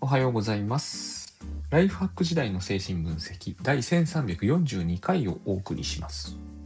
はようございます。ライフハック時代の精神分析第1342回をお送りします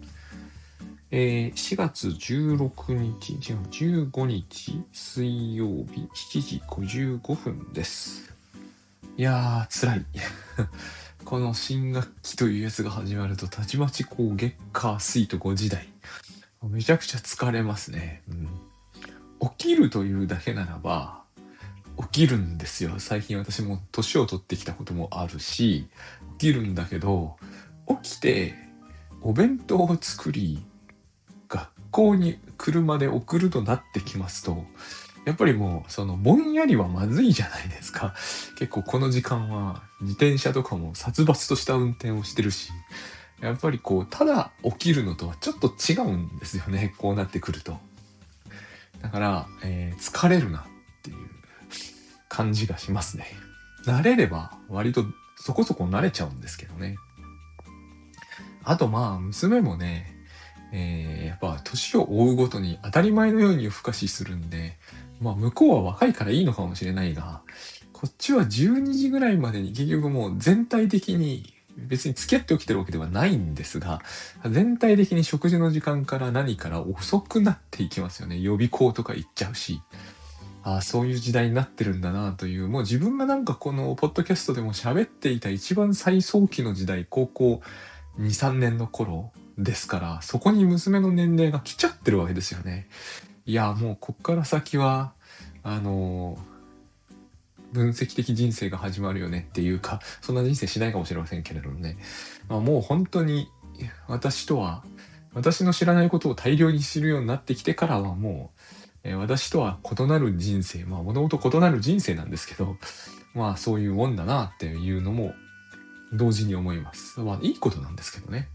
。4月16日、15日水曜日7時55分です。いやー、辛い。この新学期というやつが始まると、たちまち月火水と5時台。めちゃくちゃ疲れますね。起きるというだけならば、起きるんですよ。最近私も年を取ってきたこともあるし、起きるんだけど、起きてお弁当を作り、学校に車で送るとなってきますと、やっぱりもうぼんやりはまずいじゃないですか。結構この時間は自転車とかも殺伐とした運転をしてるし、やっぱりただ起きるのとはちょっと違うんですよね。こうなってくると。だから、疲れるなっていう感じがしますね。慣れれば割とそこそこ慣れちゃうんですけどね。あと娘もね、やっぱ年を追うごとに当たり前のように夜更かしするんで、向こうは若いからいいのかもしれないが、こっちは12時ぐらいまでに結局もう全体的に別に付き合って起きてるわけではないんですが、全体的に食事の時間から何から遅くなっていきますよね。予備校とか行っちゃうし。そういう時代になってるんだなという、もう自分がこのポッドキャストでも喋っていた一番最早期の時代、高校2、3年の頃ですから、そこに娘の年齢が来ちゃってるわけですよね。いや、もうこっから先は、分析的人生が始まるよねっていうか、そんな人生しないかもしれませんけれどもね。もう本当に私の知らないことを大量に知るようになってきてからはもう、私とは異なる人生、もともと異なる人生なんですけど、そういうもんだなっていうのも同時に思います。いいことなんですけどね。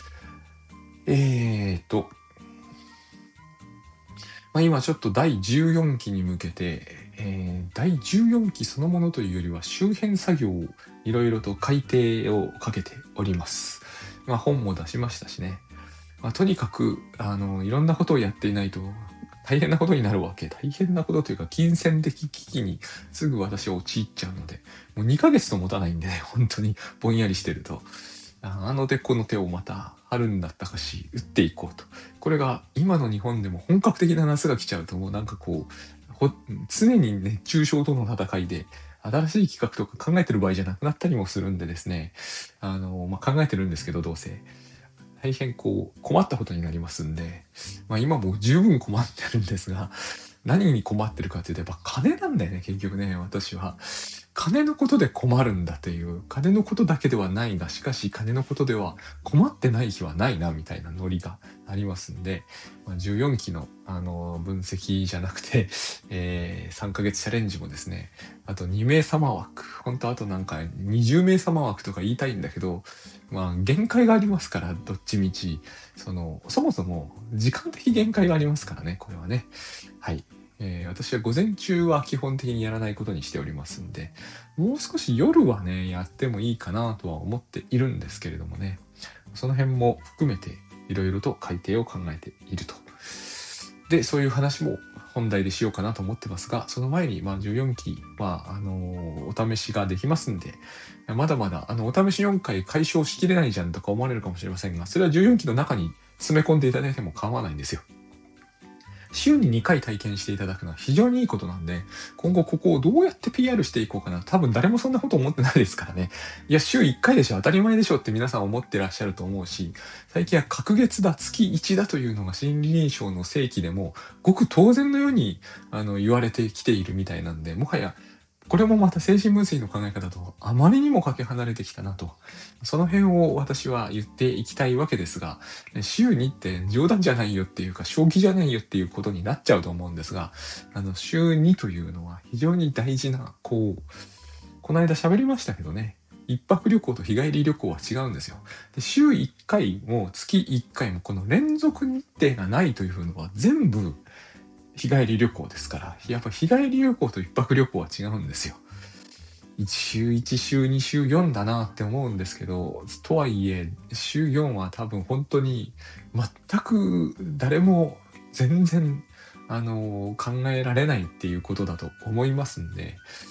今ちょっと第14期に向けて、第14期そのものというよりは周辺作業をいろいろと改定をかけております。本も出しましたしね。とにかくいろんなことをやっていないと大変なことになるわけ。大変なことというか金銭的危機にすぐ私は陥っちゃうので、もう2ヶ月と持たないんでね、本当にぼんやりしてると。手この手をまた春になったかし打っていこうと。これが今の日本でも本格的な夏が来ちゃうともう常に熱中症との戦いで新しい企画とか考えてる場合じゃなくなったりもするんでですね、考えてるんですけど、どうせ大変困ったことになりますんで、今も十分困ってるんですが、何に困ってるかというとやっぱ金なんだよね、結局ね。私は金のことで困るんだという、金のことだけではないが、しかし金のことでは困ってない日はないなみたいなノリがありますんで、14期の分析じゃなくて、3ヶ月チャレンジもですね、あと2名様枠、本当あと20名様枠とか言いたいんだけど、限界がありますから、どっちみちそもそも時間的限界がありますからね、これはね。はい。私は午前中は基本的にやらないことにしておりますんで、もう少し夜はね、やってもいいかなとは思っているんですけれどもね、その辺も含めていろいろと改定を考えていると。で、そういう話も本題でしようかなと思ってますが、その前に14期お試しができますんで、まだまだお試し4回解消しきれないじゃんとか思われるかもしれませんが、それは14期の中に詰め込んでいただいても構わないんですよ。週に2回体験していただくのは非常にいいことなんで、今後ここをどうやって PR していこうかな。多分誰もそんなこと思ってないですからね。いや、週1回でしょ、当たり前でしょって皆さん思ってらっしゃると思うし、最近は隔月だ、月1だというのが心理臨床の正規でも、ごく当然のように言われてきているみたいなんで、もはやこれもまた精神分析の考え方とあまりにもかけ離れてきたなと。その辺を私は言っていきたいわけですが、週2って冗談じゃないよっていうか、正気じゃないよっていうことになっちゃうと思うんですが、週2というのは非常に大事な、この間喋りましたけどね、一泊旅行と日帰り旅行は違うんですよ。で、週1回も月1回もこの連続日程がないというのは全部日帰り旅行ですから、やっぱ日帰り旅行と一泊旅行は違うんですよ。週1、週2、週4だなって思うんですけど、とはいえ、週4は多分本当に全く誰も全然、考えられないっていうことだと思いますんで、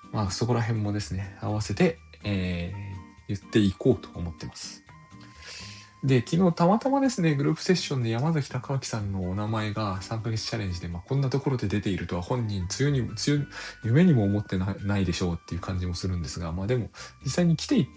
そこら辺もですね、合わせて、言っていこうと思ってます。で、昨日たまたまですね、グループセッションで山崎隆明さんのお名前が3ヶ月チャレンジで、こんなところで出ているとは本人夢にも思ってないでしょうっていう感じもするんですが、でも実際に来て、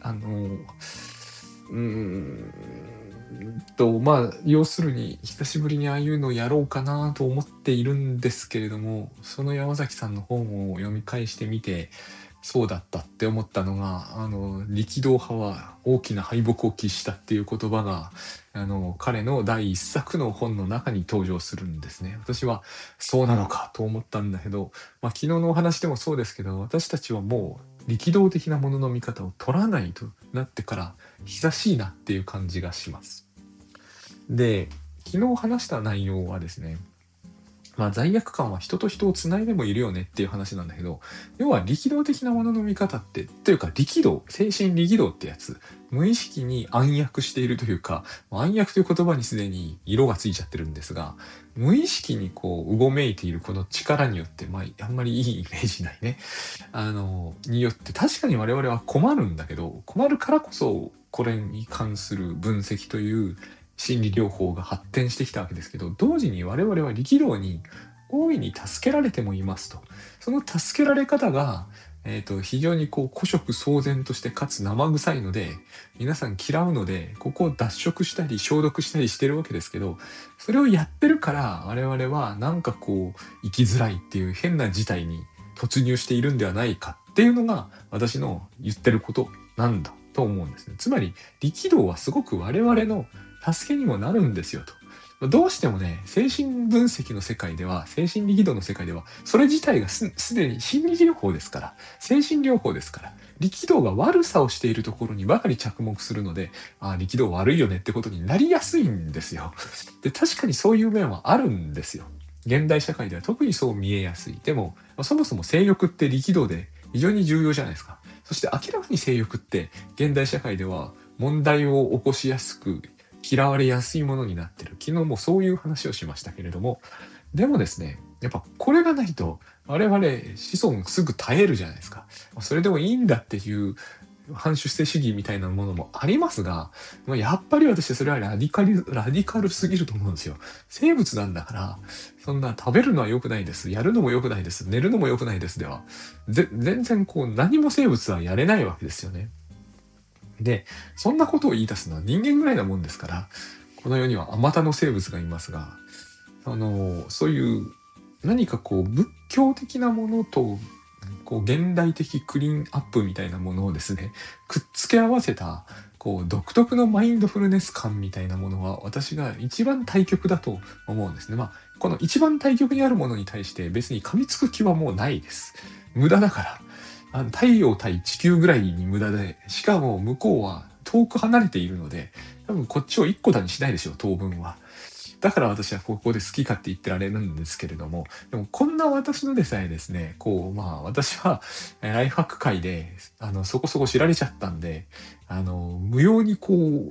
要するに久しぶりにああいうのをやろうかなと思っているんですけれども、その山崎さんの本を読み返してみて、そうだったって思ったのが、力道派は大きな敗北を喫したっていう言葉が、彼の第一作の本の中に登場するんですね。私はそうなのかと思ったんだけど、昨日のお話でもそうですけど、私たちはもう力道的なものの見方を取らないとなってから久しいなっていう感じがします。で、昨日話した内容はですね、罪悪感は人と人をつないでもいるよねっていう話なんだけど、要は力道的なものの見方って、というか力道、精神力道ってやつ、無意識に暗躍しているというか、暗躍という言葉にすでに色がついちゃってるんですが、無意識にうごめいているこの力によって、あんまりいいイメージないね。によって確かに我々は困るんだけど、困るからこそこれに関する分析という心理療法が発展してきたわけですけど、同時に我々は力道に大いに助けられてもいますと。その助けられ方が、非常に古色騒然としてかつ生臭いので、皆さん嫌うので、ここを脱色したり消毒したりしてるわけですけど、それをやってるから我々は生きづらいっていう変な事態に突入しているんではないかっていうのが私の言ってることなんだと思うんですね。つまり力道はすごく我々の助けにもなるんですよと。どうしてもね、精神分析の世界では、精神力道の世界では、それ自体がすでに心理療法ですから、精神療法ですから、力道が悪さをしているところにばかり着目するので、力道悪いよねってことになりやすいんですよ。で、確かにそういう面はあるんですよ。現代社会では特にそう見えやすい。でも、そもそも性欲って力道で非常に重要じゃないですか。そして明らかに性欲って現代社会では問題を起こしやすく、嫌われやすいものになってる。昨日もそういう話をしましたけれども、でもですね、やっぱこれがないと我々子孫すぐ絶えるじゃないですか。それでもいいんだっていう反出世主義みたいなものもありますが、やっぱり私はそれはラディカルすぎると思うんですよ。生物なんだから、そんな食べるのは良くないです。やるのも良くないです。寝るのも良くないです。では、全然何も生物はやれないわけですよね。で、そんなことを言い出すのは人間ぐらいなもんですから、この世にはあまたの生物がいますが、そういう何か仏教的なものと、現代的クリーンアップみたいなものをですね、くっつけ合わせた、独特のマインドフルネス感みたいなものは、私が一番対極だと思うんですね。この一番対極にあるものに対して別に噛みつく気はもうないです。無駄だから。太陽対地球ぐらいに無駄で、しかも向こうは遠く離れているので、多分こっちを一個だにしないでしょう、当分は。だから私はここで好き勝手言ってられるんですけれども、でもこんな私のでさえですね、私はライフハック界で、そこそこ知られちゃったんで、無用に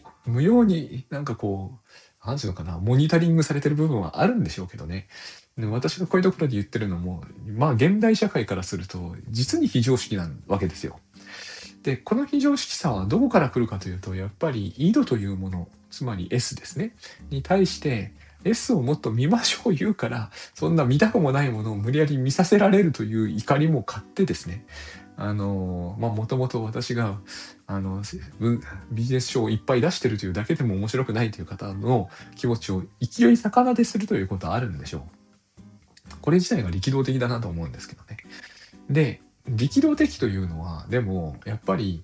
なんていうのかな、モニタリングされてる部分はあるんでしょうけどね。で私がこういうところで言ってるのも、現代社会からすると、実に非常識なわけですよ。で、この非常識さはどこから来るかというと、やっぱり緯度というもの、つまり S ですね、に対して、S をもっと見ましょう言うから、そんな見たくもないものを無理やり見させられるという怒りも買ってですね、もともと私が、ビジネス書をいっぱい出してるというだけでも面白くないという方の気持ちを勢い魚でするということはあるんでしょう。これ自体が力道的だなと思うんですけどね。で、力道的というのは、でも、やっぱり、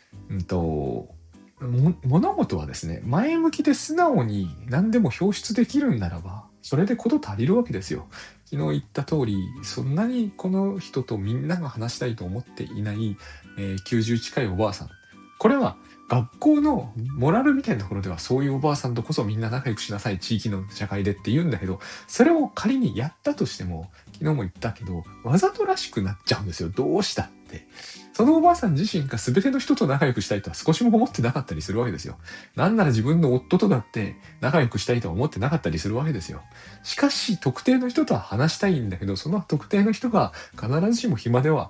物事はですね、前向きで素直に何でも表出できるんならば、それで事足りるわけですよ。昨日言った通り、そんなにこの人とみんなが話したいと思っていない、90近いおばあさん。これは学校のモラルみたいなところではそういうおばあさんとこそみんな仲良くしなさい、地域の社会でって言うんだけど、それを仮にやったとしても、昨日も言ったけど、わざとらしくなっちゃうんですよ。どうしたって。そのおばあさん自身が全ての人と仲良くしたいとは少しも思ってなかったりするわけですよ。なんなら自分の夫とだって仲良くしたいとは思ってなかったりするわけですよ。しかし、特定の人とは話したいんだけど、その特定の人が必ずしも暇では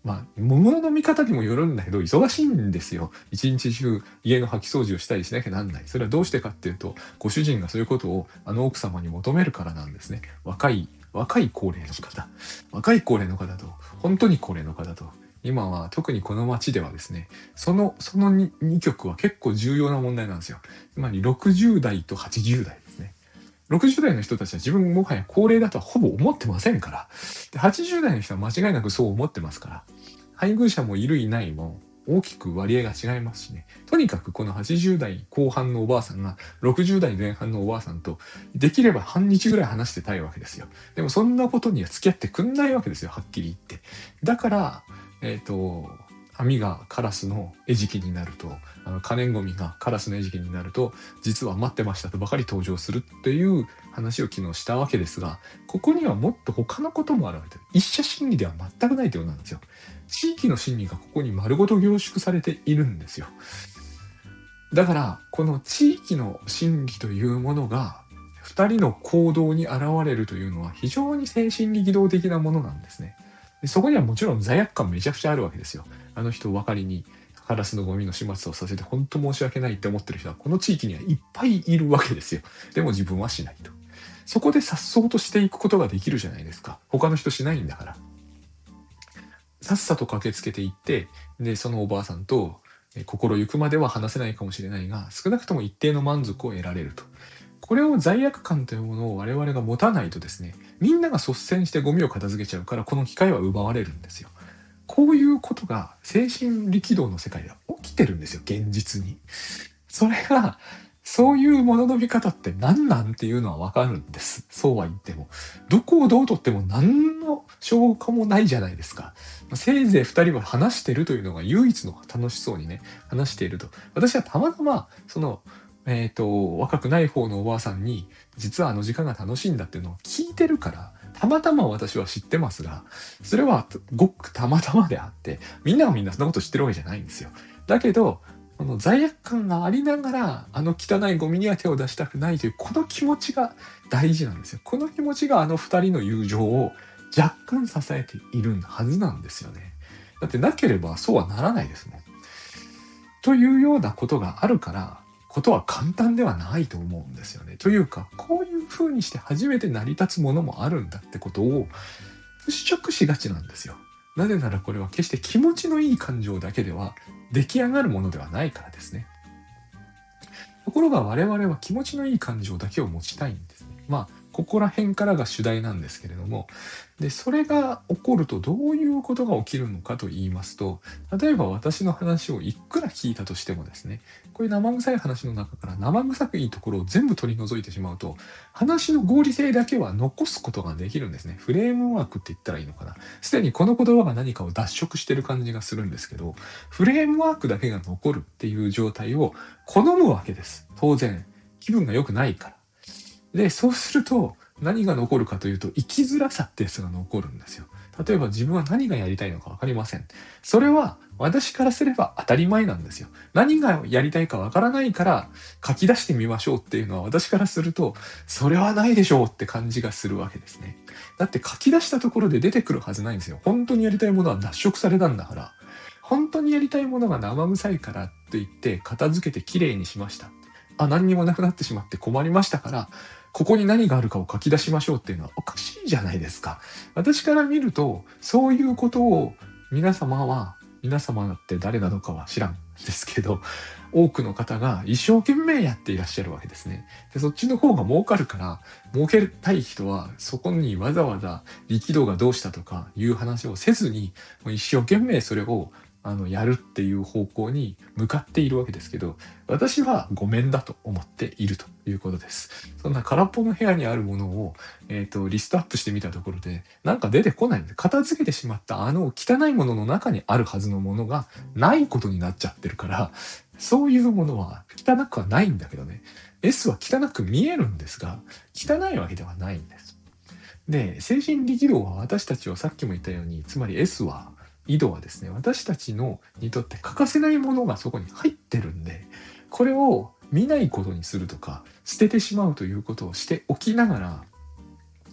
物の見方にもよるんだけど、忙しいんですよ。一日中家の掃き掃除をしたりしなきゃなんない。それはどうしてかっていうと、ご主人がそういうことを奥様に求めるからなんですね。若い高齢の方。若い高齢の方と、本当に高齢の方と、今は特にこの町ではですね、その2極は結構重要な問題なんですよ。つまり60代と80代ですね。60代の人たちは自分もはや高齢だとはほぼ思ってませんから。で、80代の人は間違いなくそう思ってますから。配偶者もいるいないも大きく割合が違いますしね。とにかくこの80代後半のおばあさんが60代前半のおばあさんとできれば半日ぐらい話してたいわけですよ。でもそんなことには付き合ってくんないわけですよ。はっきり言って。だから、網がカラスの餌食になると、可燃ゴミがカラスの餌食になると、実は待ってましたとばかり登場するっていう話を昨日したわけですが、ここにはもっと他のこともあるわけです。一社心理では全くないということなんですよ。地域の心理がここに丸ごと凝縮されているんですよ。だから、この地域の心理というものが、二人の行動に現れるというのは非常に精神力動的なものなんですね。でそこにはもちろん罪悪感めちゃくちゃあるわけですよ。あの人を分かりにカラスのゴミの始末をさせて本当申し訳ないって思ってる人はこの地域にはいっぱいいるわけですよ。でも自分はしないと。そこで颯爽としていくことができるじゃないですか。他の人しないんだから。さっさと駆けつけていって、で、そのおばあさんと心ゆくまでは話せないかもしれないが、少なくとも一定の満足を得られると。これを罪悪感というものを我々が持たないとですね、みんなが率先してゴミを片付けちゃうから、この機会は奪われるんですよ。こういうことが精神力動の世界では起きてるんですよ、現実に。それが、そういうものの見方って何なんっていうのはわかるんです。そうは言っても。どこをどうとっても何の証拠もないじゃないですか。せいぜい二人は話してるというのが唯一の楽しそうにね、話していると。私はたまたま、若くない方のおばあさんに、実はあの時間が楽しいんだっていうのを聞いてるから、たまたま私は知ってますが、それはごくたまたまであって、みんながみんなそんなこと知ってるわけじゃないんですよ。だけど、この罪悪感がありながら、あの汚いゴミには手を出したくないという、この気持ちが大事なんですよ。この気持ちがあの二人の友情を若干支えているはずなんですよね。だってなければそうはならないですもん。というようなことがあるから、ことは簡単ではないと思うんですよね。というか、こういう風にして初めて成り立つものもあるんだってことを払拭しがちなんですよ。なぜならこれは決して気持ちのいい感情だけでは出来上がるものではないからですね。ところが我々は気持ちのいい感情だけを持ちたいんですね。ここら辺からが主題なんですけれども、で、それが起こるとどういうことが起きるのかと言いますと、例えば私の話をいくら聞いたとしてもですね、こういう生臭い話の中から生臭くいいところを全部取り除いてしまうと、話の合理性だけは残すことができるんですね。フレームワークって言ったらいいのかな。すでにこの言葉が何かを脱色してる感じがするんですけど、フレームワークだけが残るっていう状態を好むわけです。当然。気分が良くないから。で、そうすると何が残るかというと生きづらさってやつが残るんですよ。例えば自分は何がやりたいのか分かりません。それは私からすれば当たり前なんですよ。何がやりたいか分からないから書き出してみましょうっていうのは私からするとそれはないでしょうって感じがするわけですね。だって書き出したところで出てくるはずないんですよ。本当にやりたいものは脱色されたんだから。本当にやりたいものが生臭いからと言って片付けてきれいにしました。何にもなくなってしまって困りましたから、ここに何があるかを書き出しましょうっていうのはおかしいじゃないですか。私から見ると、そういうことを皆様って誰なのかは知らんですけど、多くの方が一生懸命やっていらっしゃるわけですね。で、そっちの方が儲かるから、儲けたい人はそこにわざわざ力道がどうしたとかいう話をせずに、もう一生懸命それをやるっていう方向に向かっているわけですけど、私はごめんだと思っているということです。そんな空っぽの部屋にあるものを、リストアップしてみたところで、なんか出てこないんで、片付けてしまった汚いものの中にあるはずのものがないことになっちゃってるから、そういうものは汚くはないんだけどね。S は汚く見えるんですが、汚いわけではないんです。で、精神力動は私たちはさっきも言ったように、つまり S は、井戸はですね、私たちのにとって欠かせないものがそこに入ってるんで、これを見ないことにするとか、捨ててしまうということをしておきながら、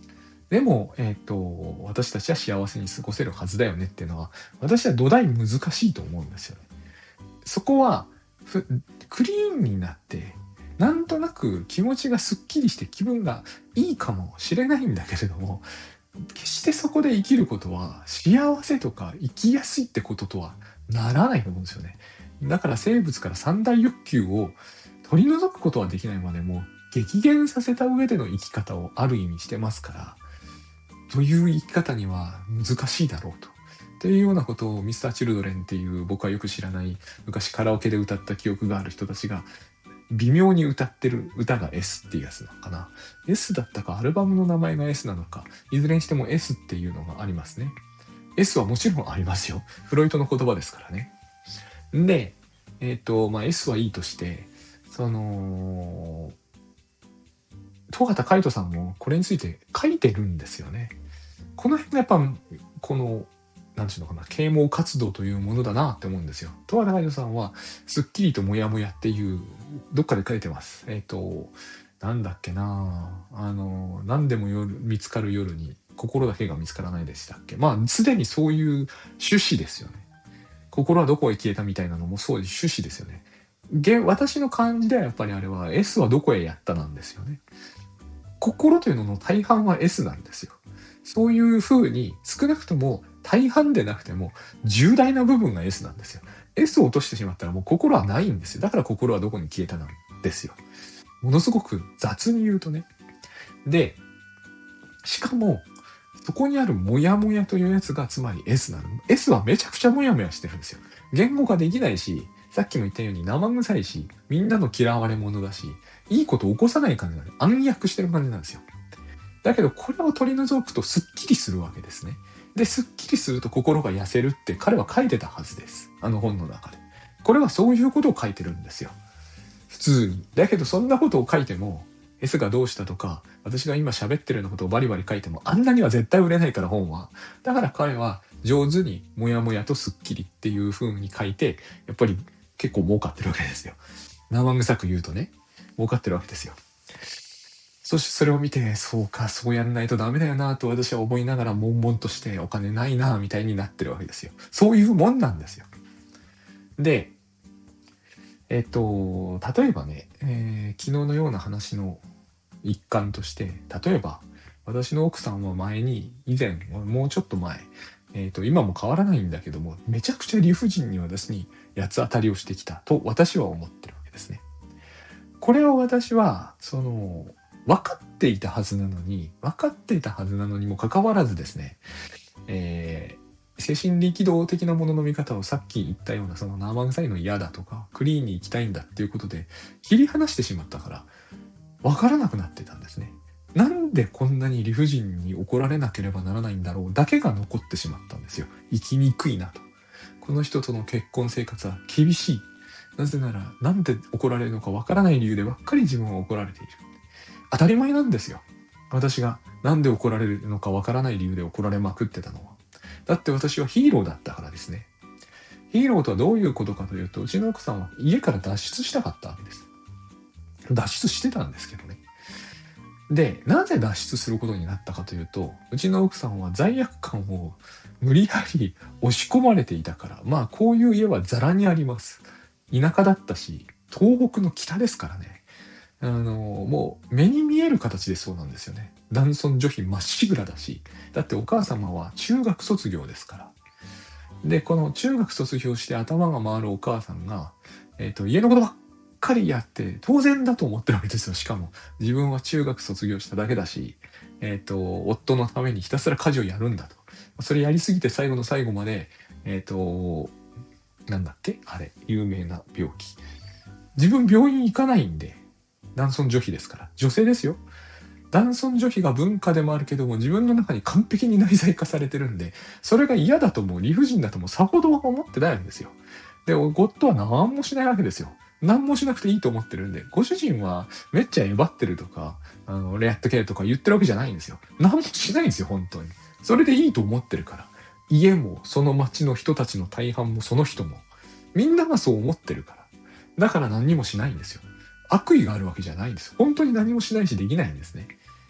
でも、私たちは幸せに過ごせるはずだよねっていうのは、私は土台難しいと思うんですよね。そこは、クリーンになって、なんとなく気持ちがすっきりして気分がいいかもしれないんだけれども、決してそこで生きることは幸せとか生きやすいってこととはならないと思うんですよね。だから生物から三大欲求を取り除くことはできないまでも激減させた上での生き方をある意味してますから、という生き方には難しいだろうと。っていうようなことをミスターチルドレンっていう僕はよく知らない昔カラオケで歌った記憶がある人たちが微妙に歌ってる歌が S っていうやつなのかな。S だったかアルバムの名前が S なのか、いずれにしても S っていうのがありますね。S はもちろんありますよ。フロイトの言葉ですからね。で、S はいいとして、戸畑海人さんもこれについて書いてるんですよね。この辺がやっぱ、なんていうのかな、啓蒙活動というものだなって思うんですよ。戸畑海人さんは、すっきりともやもやっていう、どっかで書いてます。なんだっけな、何でも見つかる夜に、心だけが見つからないでしたっけ。まあ、すでにそういう趣旨ですよね。心はどこへ消えたみたいなのもそういう趣旨ですよね。私の感じではやっぱりあれは S はどこへやったなんですよね。心というのの大半は S なんですよ。そういう風に少なくとも大半でなくても重大な部分が S なんですよ。S を落としてしまったらもう心はないんですよ。だから心はどこに消えたなんですよ。ものすごく雑に言うとね。で、しかもそこにあるモヤモヤというやつがつまり S なの。S はめちゃくちゃモヤモヤしてるんですよ。言語化できないし、さっきも言ったように生臭いし、みんなの嫌われ者だし、いいこと起こさない感じなんで、暗躍してる感じなんですよ。だけどこれを取り除くとすっきりするわけですね。で、すっきりすると心が痩せるって彼は書いてたはずです。あの本の中で。これはそういうことを書いてるんですよ。普通に。だけどそんなことを書いても、S がどうしたとか、私が今喋ってるようなことをバリバリ書いても、あんなには絶対売れないから本は。だから彼は上手にもやもやとすっきりっていう風に書いて、やっぱり結構儲かってるわけですよ。生臭く言うとね、儲かってるわけですよ。そしてそれを見て、そうか、そうやんないとダメだよなと私は思いながら悶々としてお金ないなみたいになってるわけですよ。そういうもんなんですよ。で、例えばね、昨日のような話の一環として、例えば私の奥さんは以前、もうちょっと前、今も変わらないんだけども、めちゃくちゃ理不尽に私に八つ当たりをしてきたと私は思ってるわけですね。これを私は、分かっていたはずなのにもかかわらずですね、精神力動的なものの見方をさっき言ったようなその生臭いの嫌だとかクリーンに行きたいんだっていうことで切り離してしまったから分からなくなってたんですね。なんでこんなに理不尽に怒られなければならないんだろうだけが残ってしまったんですよ。生きにくいなと。この人との結婚生活は厳しい。なぜならなんで怒られるのか分からない理由でばっかり自分は怒られている。当たり前なんですよ。私がなんで怒られるのかわからない理由で怒られまくってたのは。だって私はヒーローだったからですね。ヒーローとはどういうことかというと、うちの奥さんは家から脱出したかったわけです。脱出してたんですけどね。で、なぜ脱出することになったかというと、うちの奥さんは罪悪感を無理やり押し込まれていたから、まあこういう家はザラにあります。田舎だったし、東北の北ですからね。もう目に見える形でそうなんですよね。男尊女卑まっしぐらだし、だってお母様は中学卒業ですから。で、この中学卒業して頭が回るお母さんが、家のことばっかりやって当然だと思ってるわけですよ。しかも自分は中学卒業しただけだし、夫のためにひたすら家事をやるんだと。それやりすぎて最後の最後まで、なんだっけあれ、有名な病気。自分病院行かないんで、男尊女卑ですから。女性ですよ。男尊女卑が文化でもあるけども、自分の中に完璧に内在化されてるんで、それが嫌だとも理不尽だともさほどは思ってないわけですよ。で、夫は何もしないわけですよ。何もしなくていいと思ってるんで、ご主人はめっちゃえばってるとか、俺やっとけとか言ってるわけじゃないんですよ。何もしないんですよ、本当に。それでいいと思ってるから。家も、その町の人たちの大半も、その人も。みんながそう思ってるから。だから何にもしないんですよ。悪意があるわけじゃないんです。本当に何もしないしできないんですね。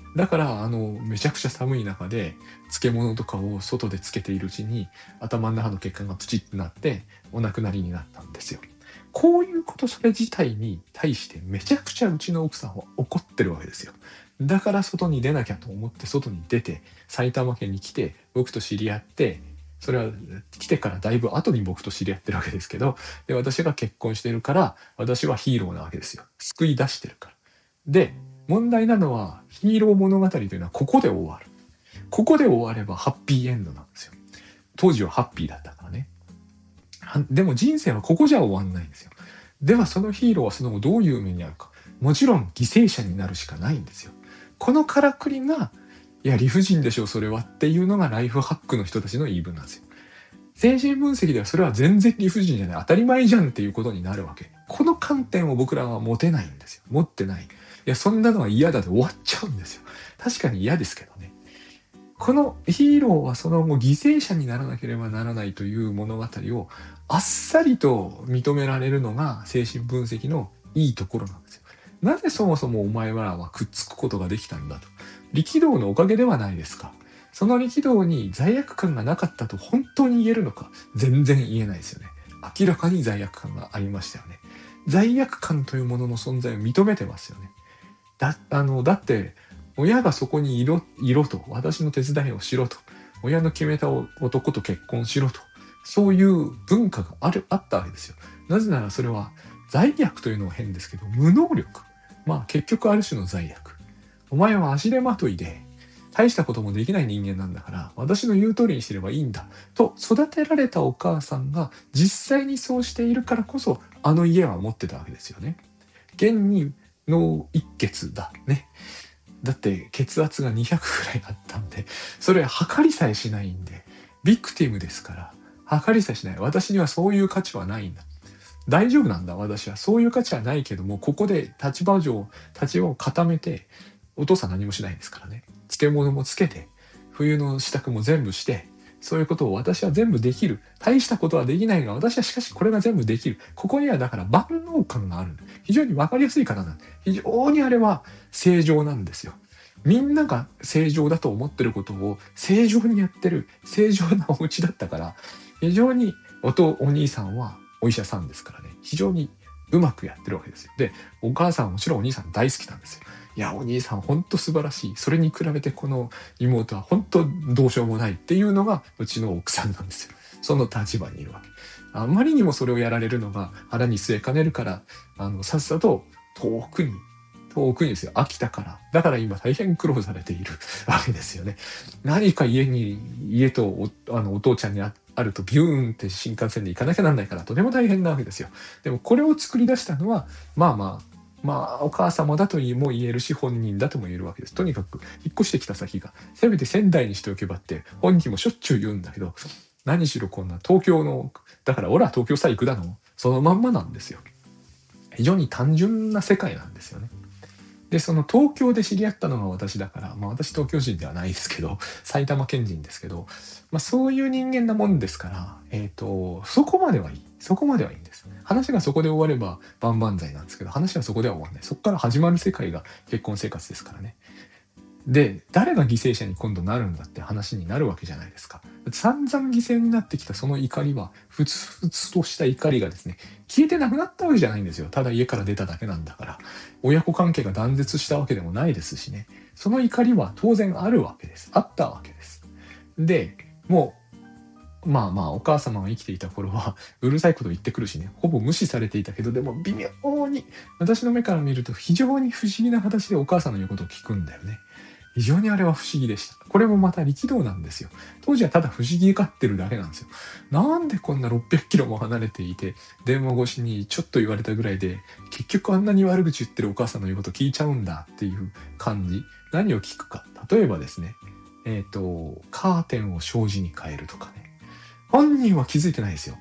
だからめちゃくちゃ寒い中で漬物とかを外でつけているうちに頭の中の血管がプチッとなってお亡くなりになったんですよ。こういうことそれ自体に対してめちゃくちゃうちの奥さんは怒ってるわけですよ。だから外に出なきゃと思って外に出て埼玉県に来て僕と知り合って、それは来てからだいぶ後に僕と知り合ってるわけですけど、で私が結婚してるから私はヒーローなわけですよ。救い出してるから。で問題なのはヒーロー物語というのはここで終わる。ここで終わればハッピーエンドなんですよ。当時はハッピーだったからね。でも人生はここじゃ終わんないんですよ。ではそのヒーローはその後どういう目に遭うか。もちろん犠牲者になるしかないんですよ。このからくりが、いや理不尽でしょそれはっていうのがライフハックの人たちの言い分なんですよ。精神分析ではそれは全然理不尽じゃない、当たり前じゃんっていうことになるわけ。この観点を僕らは持てないんですよ。持ってない。いやそんなのは嫌だで終わっちゃうんですよ。確かに嫌ですけどね。このヒーローはその後犠牲者にならなければならないという物語をあっさりと認められるのが精神分析のいいところなんですよ。なぜそもそもお前らはくっつくことができたんだと。力道のおかげではないですか。その力道に罪悪感がなかったと本当に言えるのか。全然言えないですよね。明らかに罪悪感がありましたよね。罪悪感というものの存在を認めてますよね。だって親がそこにいろと、私の手伝いをしろと、親の決めた男と結婚しろと、そういう文化があったわけですよ。なぜならそれは罪悪というのは変ですけど、無能力。まあ結局ある種の罪悪。お前は足手まといで、大したこともできない人間なんだから、私の言う通りにすればいいんだ。と育てられたお母さんが実際にそうしているからこそ、あの家は持ってたわけですよね。現に脳一血だね。だって血圧が200くらいあったんで、それ測りさえしないんで、ビクティムですから、測りさえしない。私にはそういう価値はないんだ。大丈夫なんだ、私は。そういう価値はないけども、ここで立場を固めて、お父さん何もしないですからね。漬物もつけて、冬の支度も全部して、そういうことを私は全部できる。大したことはできないが、私はしかしこれが全部できる。ここにはだから万能感がある。非常に分かりやすい方なんで、非常にあれは正常なんですよ。みんなが正常だと思ってることを正常にやってる正常なお家だったから、非常にお兄さんはお医者さんですからね、非常にうまくやってるわけですよ。で、お母さんはもちろんお兄さん大好きなんですよ。いや、お兄さん本当素晴らしい。それに比べてこの妹は本当どうしようもないっていうのがうちの奥さんなんですよ。その立場にいるわけ。あまりにもそれをやられるのが腹に据えかねるから、さっさと遠くにですよ。飽きたから。だから今大変苦労されているわけですよね。何か家とお父ちゃんにあるとビューンって新幹線で行かなきゃなんないからとても大変なわけですよ。でもこれを作り出したのは、まあお母様だとも言えるし本人だとも言えるわけです。とにかく引っ越してきた先がせめて仙台にしておけばって本人もしょっちゅう言うんだけど、何しろこんな東京の、だから俺は東京さえ行くだのそのまんまなんですよ。非常に単純な世界なんですよね。で、その東京で知り合ったのが私だから、私東京人ではないですけど、埼玉県人ですけど、そういう人間なもんですから、そこまではいい。そこまではいいんです。話がそこで終われば万々歳なんですけど、話はそこでは終わらない。そこから始まる世界が結婚生活ですからね。で、誰が犠牲者に今度なるんだって話になるわけじゃないですか。散々犠牲になってきたその怒りは、ふつふつとした怒りがですね、消えてなくなったわけじゃないんですよ。ただ家から出ただけなんだから。親子関係が断絶したわけでもないですしね。その怒りは当然あるわけです。あったわけです。で、もう、お母様が生きていた頃は、うるさいこと言ってくるしね、ほぼ無視されていたけど、でも微妙に、私の目から見ると非常に不思議な形でお母さんの言うことを聞くんだよね。非常にあれは不思議でした。これもまた力道なんですよ。当時はただ不思議がってるだけなんですよ。なんでこんな600キロも離れていて、電話越しにちょっと言われたぐらいで、結局あんなに悪口言ってるお母さんの言うこと聞いちゃうんだっていう感じ。何を聞くか。例えばですね、カーテンを障子に変えるとかね。本人は気づいてないですよ。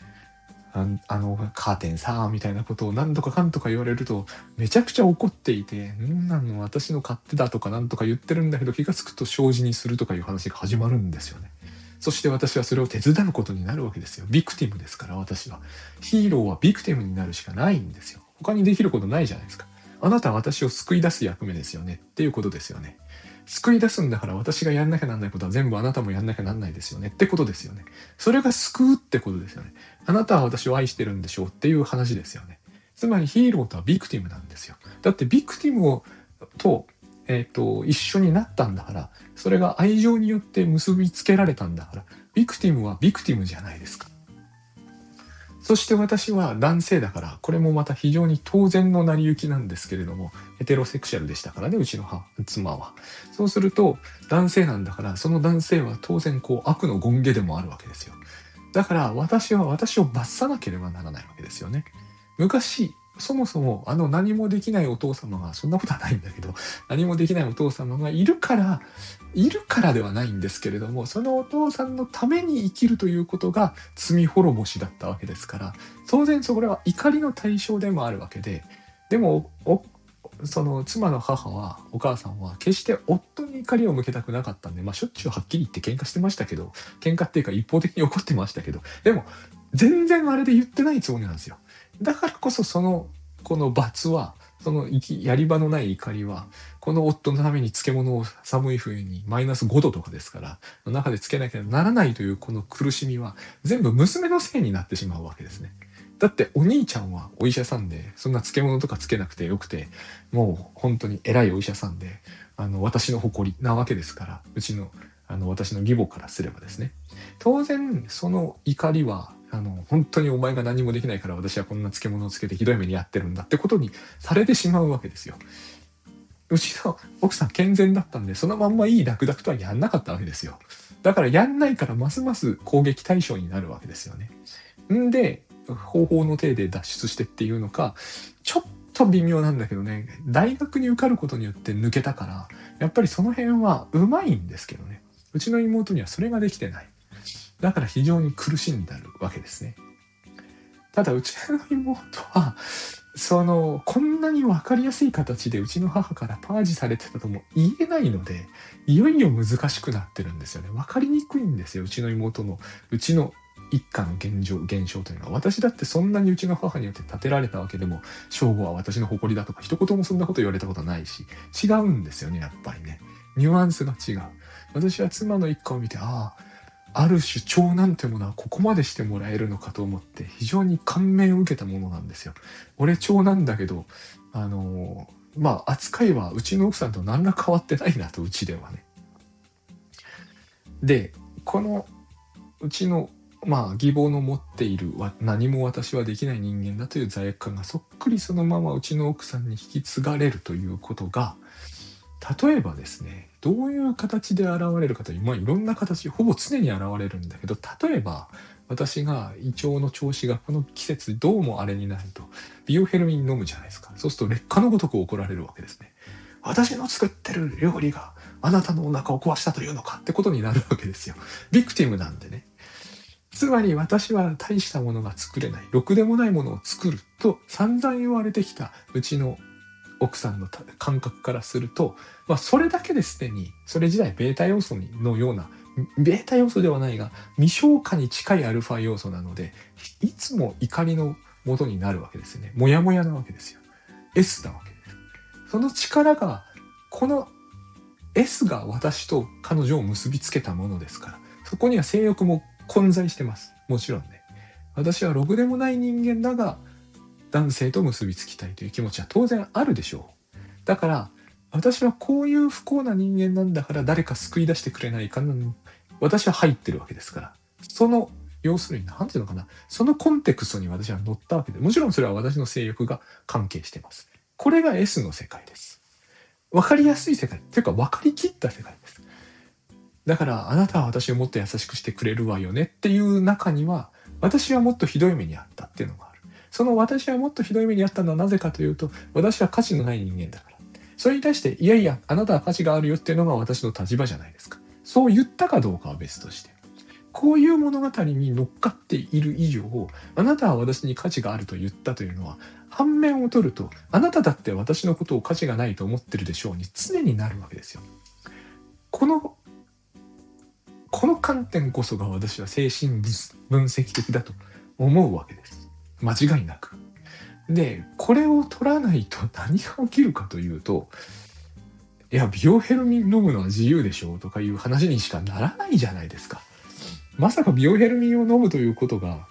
カーテンさみたいなことを何とかかんとか言われるとめちゃくちゃ怒っていて、私の勝手だとかなんとか言ってるんだけど、気がつくと障子にするとかいう話が始まるんですよね。そして私はそれを手伝うことになるわけですよ。ビクティムですから。私はヒーローはビクティムになるしかないんですよ。他にできることないじゃないですか。あなたは私を救い出す役目ですよねっていうことですよね。 救い出すんだから私がやんなきゃなんないことは全部あなたもやんなきゃなんないですよねってことですよね。それが救うってことですよね。あなたは私を愛してるんでしょうっていう話ですよね。つまりヒーローとはビクティムなんですよ。だってビクティムと、一緒になったんだから、それが愛情によって結びつけられたんだから、ビクティムはビクティムじゃないですか。そして私は男性だから、これもまた非常に当然の成り行きなんですけれども、ヘテロセクシャルでしたからね、うちの妻は。そうすると、男性なんだから、その男性は当然悪の権下でもあるわけですよ。だから私は私を罰さなければならないわけですよね。昔、そもそも何もできないお父様が、そんなことはないんだけど、何もできないお父様がいるからではないんですけれども、そのお父さんのために生きるということが罪滅ぼしだったわけですから、当然それは怒りの対象でもあるわけで、でもその妻のお母さんは決して夫に怒りを向けたくなかったんで、しょっちゅうはっきり言って喧嘩してましたけど、喧嘩っていうか一方的に怒ってましたけど、でも全然あれで言ってないつもりなんですよ。だからこそこの罰は、やり場のない怒りは、この夫のために漬物を寒い冬にマイナス5度とかですから、の中でつけなきゃならないというこの苦しみは、全部娘のせいになってしまうわけですね。だってお兄ちゃんはお医者さんで、そんな漬物とかつけなくてよくて、もう本当に偉いお医者さんで、私の誇りなわけですから、私の義母からすればですね。当然、その怒りは、本当にお前が何もできないから私はこんな漬物をつけてひどい目に遭ってるんだってことにされてしまうわけですよ。うちの奥さん健全だったんで、そのまんまいいラクダクとはやんなかったわけですよ。だからやんないからますます攻撃対象になるわけですよね。んで、方法の体で脱出してっていうのか、ちょっと微妙なんだけどね、大学に受かることによって抜けたから、やっぱりその辺はうまいんですけどね。うちの妹にはそれができてない。だから非常に苦しんでるわけですね。ただうちの妹は、こんなに分かりやすい形でうちの母からパージされてたとも言えないので、いよいよ難しくなってるんですよね。分かりにくいんですよ、うちの一家の現象というのは。私だってそんなにうちの母によって建てられたわけでも、正吾は私の誇りだとか一言もそんなこと言われたことはないし、違うんですよね、やっぱりね。ニュアンスが違う。私は妻の一家を見て、ある種長男というものはここまでしてもらえるのかと思って非常に感銘を受けたものなんですよ。俺長男だけど、扱いはうちの奥さんと何ら変わってないなと、うちではね。で、このうちの義母の持っている何も私はできない人間だという罪悪感がそっくりそのままうちの奥さんに引き継がれるということが、例えばですね、どういう形で現れるかという、いろんな形、ほぼ常に現れるんだけど、例えば私が胃腸の調子がこの季節どうもあれになると、ビオフェルミン飲むじゃないですか。そうすると劣化のごとく怒られるわけですね。私の作ってる料理があなたのお腹を壊したというのかってことになるわけですよ。ビクティムなんでね。つまり私は大したものが作れない、ろくでもないものを作ると散々言われてきたうちの奥さんの感覚からすると、それだけですでに、それ自体ベータ要素のような、ベータ要素ではないが、未消化に近いアルファ要素なので、いつも怒りの元になるわけですよね。もやもやなわけですよ。S なわけです。その力が、この S が私と彼女を結びつけたものですから、そこには性欲も混在してます。もちろんね。私はろくでもない人間だが、男性と結びつきたいという気持ちは当然あるでしょう。だから私はこういう不幸な人間なんだから誰か救い出してくれないかな、私は入ってるわけですから、要するに何ていうのかな、そのコンテクストに私は乗ったわけで、もちろんそれは私の性欲が関係しています。これが S の世界です。分かりやすい世界というか分かりきった世界です。だからあなたは私をもっと優しくしてくれるわよねっていう中には、私はもっとひどい目にあったっていうのがある。その私はもっとひどい目にあったのはなぜかというと、私は価値のない人間だから。それに対して、いやいや、あなたは価値があるよっていうのが私の立場じゃないですか。そう言ったかどうかは別として。こういう物語に乗っかっている以上、あなたは私に価値があると言ったというのは、反面を取ると、あなただって私のことを価値がないと思ってるでしょうに常になるわけですよ。この観点こそが私は精神分析的だと思うわけです。間違いなく。で、これを取らないと何が起きるかというと、 いや、ビオヘルミン飲むのは自由でしょうとかいう話にしかならないじゃないですか。まさかビオヘルミンを飲むということが、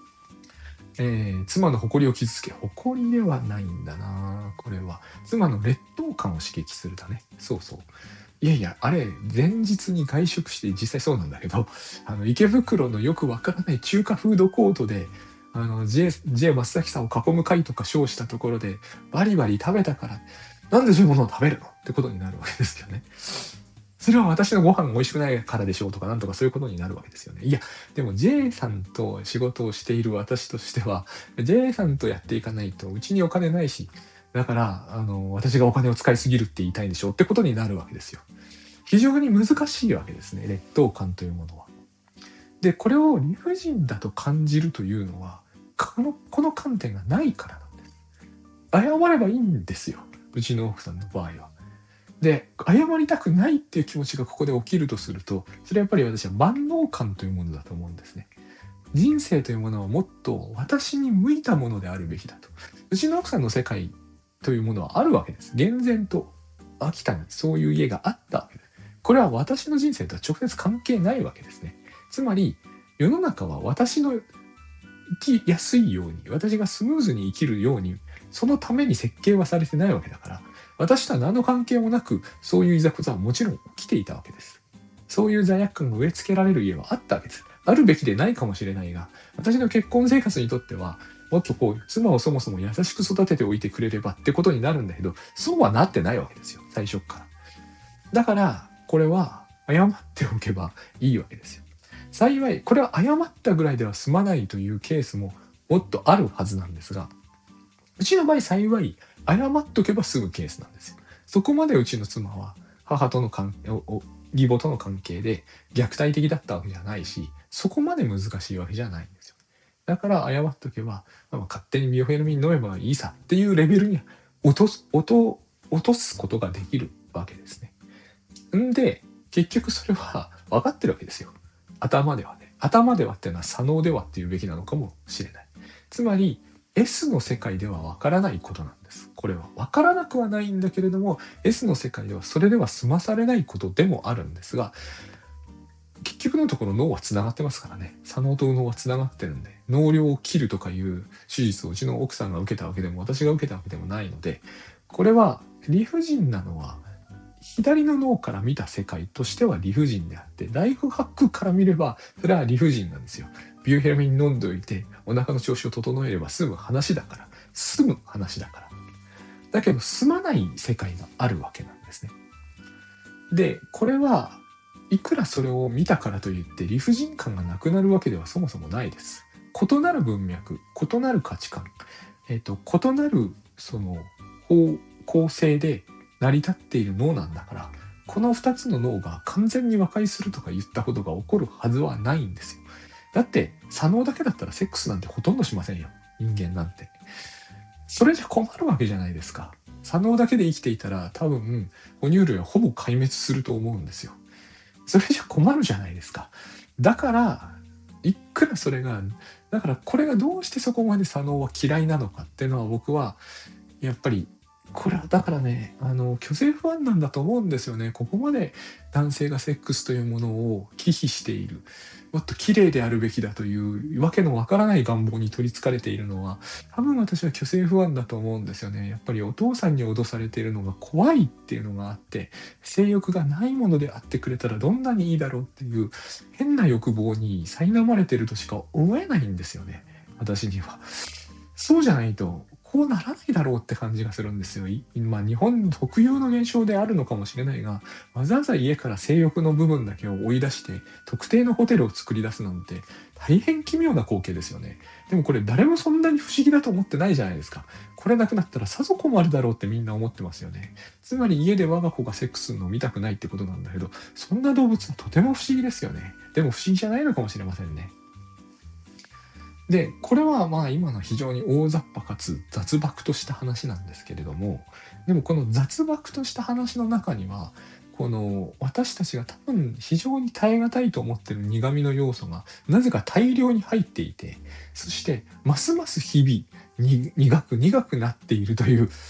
妻の誇りを傷つけ、誇りではないんだな、これは。妻の劣等感を刺激するだね。そうそう。いやいや、あれ、前日に外食して実際そうなんだけど、池袋のよくわからない中華フードコートで、J 松崎さんを囲む会とか称したところで、バリバリ食べたから、なんでそういうものを食べるのってことになるわけですよね。それは私のご飯が美味しくないからでしょうとかなんとかそういうことになるわけですよね。いや、でも J さんと仕事をしている私としては、J さんとやっていかないとうちにお金ないし、だから、私がお金を使いすぎるって言いたいんでしょってことになるわけですよ。非常に難しいわけですね、劣等感というものは。で、これを理不尽だと感じるというのは、この観点がないからなんです。謝ればいいんですよ、うちの奥さんの場合は。で、謝りたくないっていう気持ちがここで起きるとすると、それはやっぱり私は万能感というものだと思うんですね。人生というものはもっと私に向いたものであるべきだと。うちの奥さんの世界というものはあるわけです。厳然と秋田にそういう家があったわけです。これは私の人生とは直接関係ないわけですね。つまり、世の中は私の生きやすいように、私がスムーズに生きるように、そのために設計はされてないわけだから、私とは何の関係もなく、そういういざこざはもちろん起きていたわけです。そういう罪悪感が植え付けられる家はあったわけです。あるべきでないかもしれないが、私の結婚生活にとっては、もっと妻をそもそも優しく育てておいてくれればってことになるんだけど、そうはなってないわけですよ、最初から。だから、これは謝っておけばいいわけですよ。幸い、これは謝ったぐらいでは済まないというケースももっとあるはずなんですが、うちの場合幸い、謝っとけば済むケースなんですよ。そこまでうちの妻は母との義母との関係で虐待的だったわけじゃないし、そこまで難しいわけじゃないんですよ。だから謝っとけば、勝手にビオフェルミン飲めばいいさっていうレベルに落とすことができるわけですね。んで、結局それは分かってるわけですよ。頭ではね。頭ではっていうのは左脳ではっていうべきなのかもしれない。つまり、S の世界では分からないことなんです。これは分からなくはないんだけれども、S の世界ではそれでは済まされないことでもあるんですが、結局のところ脳はつながってますからね。左脳と右脳はつながってるんで、脳梁を切るとかいう手術をうちの奥さんが受けたわけでも私が受けたわけでもないので、これは理不尽なのは左の脳から見た世界としては理不尽であって、ライフハックから見ればそれは理不尽なんですよ。ビューヘルミン飲んでおいてお腹の調子を整えれば済む話だから。済む話だから。だけど済まない世界があるわけなんですね。で、これはいくらそれを見たからといって理不尽感がなくなるわけではそもそもないです。異なる文脈、異なる価値観、異なるその方向性で成り立っている脳なんだから、この2つの脳が完全に和解するとか言ったことが起こるはずはないんですよ。だって左脳だけだったらセックスなんてほとんどしませんよ、人間なんて。それじゃ困るわけじゃないですか。左脳だけで生きていたら多分哺乳類はほぼ壊滅すると思うんですよ。それじゃ困るじゃないですか。だからいくらそれがだからこれがどうしてそこまで左脳は嫌いなのかっていうのは、僕はやっぱりこれはだからね、虚勢不安なんだと思うんですよね。ここまで男性がセックスというものを忌避している、もっと綺麗であるべきだというわけのわからない願望に取りつかれているのは、多分私は虚勢不安だと思うんですよね。やっぱりお父さんに脅されているのが怖いっていうのがあって、性欲がないものであってくれたらどんなにいいだろうっていう変な欲望に苛まれているとしか思えないんですよね、私には。そうじゃないとこうならないだろうって感じがするんですよ。今日本特有の現象であるのかもしれないが、わざわざ家から性欲の部分だけを追い出して特定のホテルを作り出すなんて大変奇妙な光景ですよね。でもこれ誰もそんなに不思議だと思ってないじゃないですか。これなくなったらさぞ困るだろうってみんな思ってますよね。つまり家で我が子がセックスするのを見たくないってことなんだけど、そんな動物はとても不思議ですよね。でも不思議じゃないのかもしれませんね。で、これは今の非常に大雑把かつ雑学とした話なんですけれども、でもこの雑学とした話の中には、この私たちが多分非常に耐え難いと思っている苦味の要素がなぜか大量に入っていて、そしてますます日々苦くなっているという、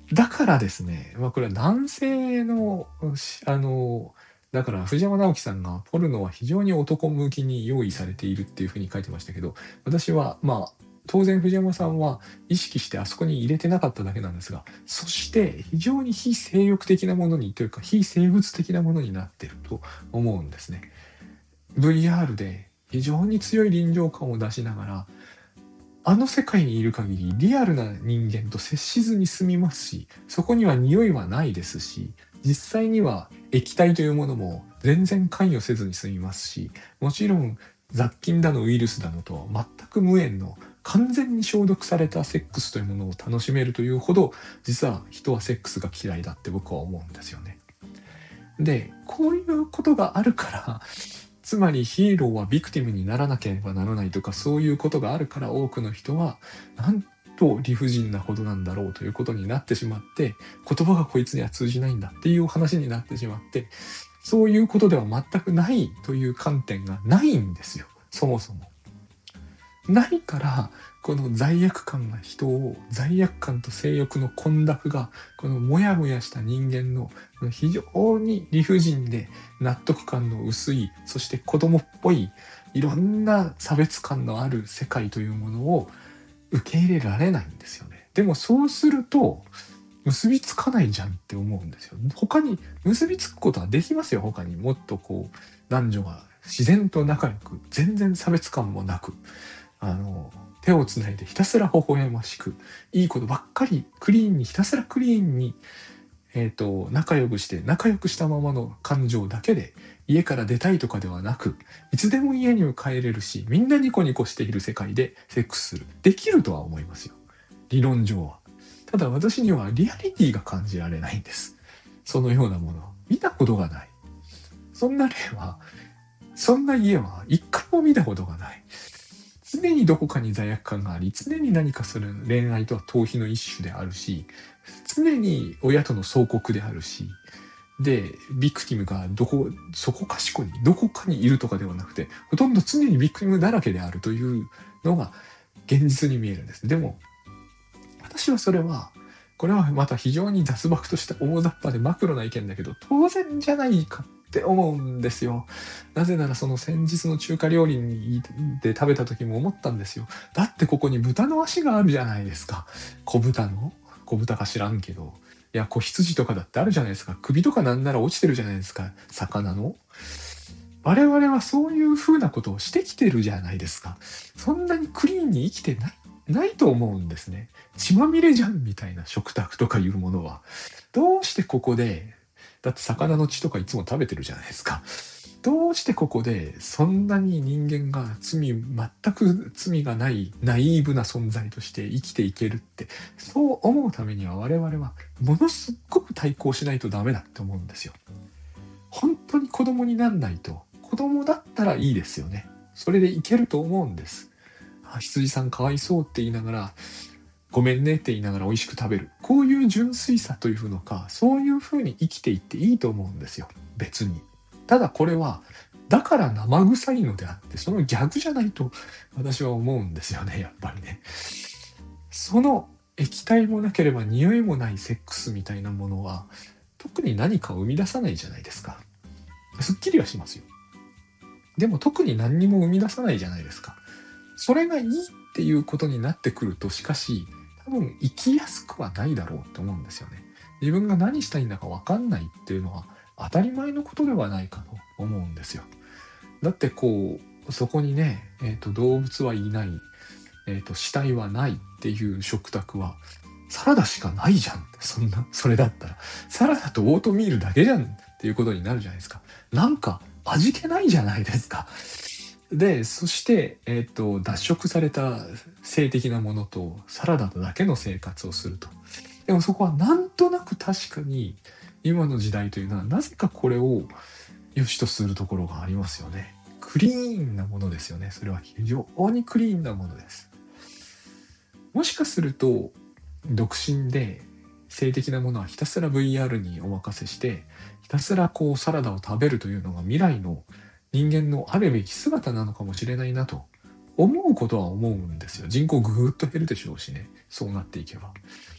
だからですね、これは男性の、だから藤山直樹さんがポルノは非常に男向きに用意されているっていうふうに書いてましたけど、私は当然藤山さんは意識してあそこに入れてなかっただけなんですが、そして非常に非性欲的なものにというか非生物的なものになっていると思うんですね。VR で非常に強い臨場感を出しながら、あの世界にいる限りリアルな人間と接しずに済みますし、そこには匂いはないですし、実際には液体というものも全然関与せずに済みますし、もちろん雑菌だのウイルスだのと全く無縁の完全に消毒されたセックスというものを楽しめるというほど、実は人はセックスが嫌いだって僕は思うんですよね。で、こういうことがあるから、つまりヒーローはビクティムにならなければならないとか、そういうことがあるから多くの人はなんと理不尽なほどなんだろうということになってしまって、言葉がこいつには通じないんだっていう話になってしまって、そういうことでは全くないという観点がないんですよ、そもそも。ないから、この罪悪感が人を、罪悪感と性欲の混濁が、このモヤモヤした人間の非常に理不尽で納得感の薄い、そして子供っぽい、いろんな差別感のある世界というものを受け入れられないんですよね。でもそうすると、結びつかないじゃんって思うんですよ。他に結びつくことはできますよ。他にもっと男女が自然と仲良く、全然差別感もなく、手をつないでひたすら微笑ましく、いいことばっかりクリーンに、ひたすらクリーンに、仲良くして、仲良くしたままの感情だけで、家から出たいとかではなく、いつでも家に帰れるし、みんなニコニコしている世界でセックスする。できるとは思いますよ。理論上は。ただ私にはリアリティが感じられないんです。そのようなものを見たことがない。そんな例は、そんな家は一回も見たことがない。常にどこかに罪悪感があり、常に何かする恋愛とは逃避の一種であるし、常に親との相国であるし、で、ビクティムがそこかしこに、どこかにいるとかではなくて、ほとんど常にビクティムだらけであるというのが現実に見えるんです。でも、私はこれはまた非常に雑学とした大雑把でマクロな意見だけど、当然じゃないかって思うんですよ。なぜならその先日の中華料理で食べた時も思ったんですよ。だってここに豚の足があるじゃないですか。小豚か知らんけど。いや、子羊とかだってあるじゃないですか。首とかなんなら落ちてるじゃないですか。魚の。我々はそういう風なことをしてきてるじゃないですか。そんなにクリーンに生きてないと思うんですね。血まみれじゃんみたいな食卓とかいうものは。どうしてここで、だって魚の血とかいつも食べてるじゃないですか。どうしてここでそんなに人間が全く罪がないナイーブな存在として生きていけるって、そう思うためには我々はものすっごく対抗しないとダメだって思うんですよ。本当に子供になんないと、子供だったらいいですよね。それでいけると思うんです。羊さんかわいそうって言いながら、ごめんねって言いながら美味しく食べる。こういう純粋さというのか、そういう風に生きていっていいと思うんですよ。別に。ただこれは、だから生臭いのであって、その逆じゃないと私は思うんですよね、やっぱりね。その液体もなければ匂いもないセックスみたいなものは、特に何かを生み出さないじゃないですか。すっきりはしますよ。でも特に何にも生み出さないじゃないですか。それがいいっていうことになってくると、しかし、多分生きやすくはないだろうって思うんですよね。自分が何したいんだか分かんないっていうのは当たり前のことではないかと思うんですよ。だってそこにね、動物はいない、死体はないっていう食卓は、サラダしかないじゃんって、それだったら。サラダとオートミールだけじゃんっていうことになるじゃないですか。なんか味気ないじゃないですか。で、そして、脱色された性的なものとサラダだけの生活をすると。でもそこはなんとなく確かに今の時代というのはなぜかこれを良しとするところがありますよね。クリーンなものですよね。それは非常にクリーンなものです。もしかすると独身で性的なものはひたすら VR にお任せして、ひたすらサラダを食べるというのが未来の人間のあるべき姿なのかもしれないなと思うことは思うんですよ。人口ぐーっと減るでしょうしね。そうなっていけば。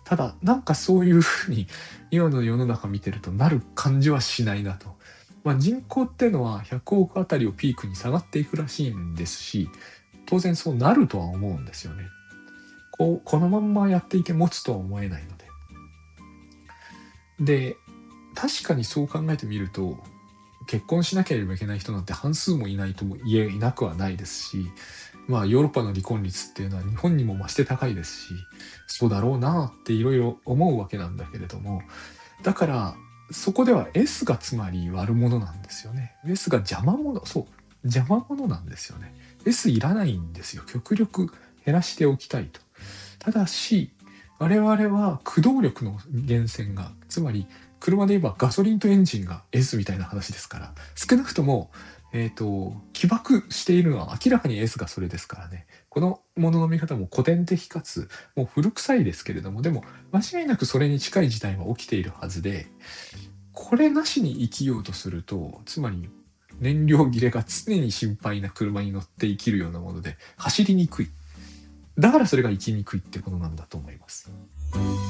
ただなんかそういうふうに今の世の中見てるとなる感じはしないなと。人口っていうのは100億あたりをピークに下がっていくらしいんですし、当然そうなるとは思うんですよね。このまんまやっていて持つとは思えないので。で、確かにそう考えてみると、結婚しなければいけない人なんて半数もいないとも言えなくはないですし、ヨーロッパの離婚率っていうのは日本にも増して高いですし、そうだろうなっていろいろ思うわけなんだけれども、だからそこでは S がつまり悪者なんですよね。S が邪魔者、邪魔者なんですよね。S いらないんですよ。極力減らしておきたいと。ただし、我々は駆動力の源泉が、つまり車で言えばガソリンとエンジンが S みたいな話ですから、少なくとも、起爆しているのは明らかに S がそれですからね。このものの見方も古典的かつ、もう古臭いですけれども、でも間違いなくそれに近い事態は起きているはずで、これなしに生きようとすると、つまり燃料切れが常に心配な車に乗って生きるようなもので、走りにくい。だからそれが生きにくいってことなんだと思います。